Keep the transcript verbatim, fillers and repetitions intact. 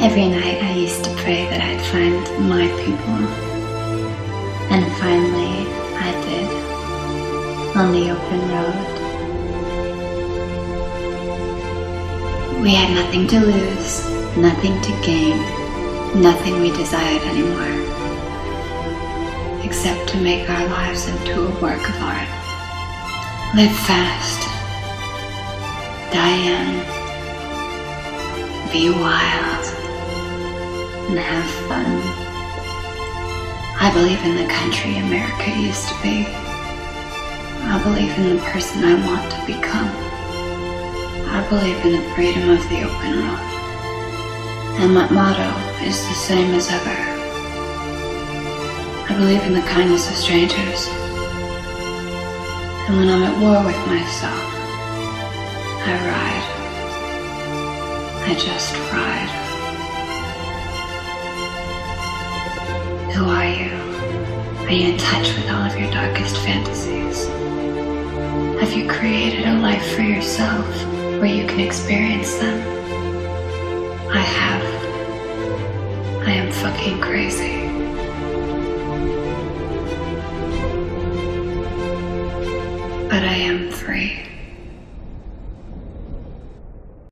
Every night I used to pray that I'd find my people. And finally, I did. On the open road. We had nothing to lose, nothing to gain, nothing we desired anymore, except to make our lives into a work of art. Live fast. Die young. Be wild. And have fun. I believe in the country America used to be. I believe in the person I want to become. I believe in the freedom of the open road. And my motto is the same as ever. I believe in the kindness of strangers. And when I'm at war with myself, I ride. I just ride. Who are you? Are you in touch with all of your darkest fantasies? Have you created a life for yourself where you can experience them? I have. I am fucking crazy. But I am free.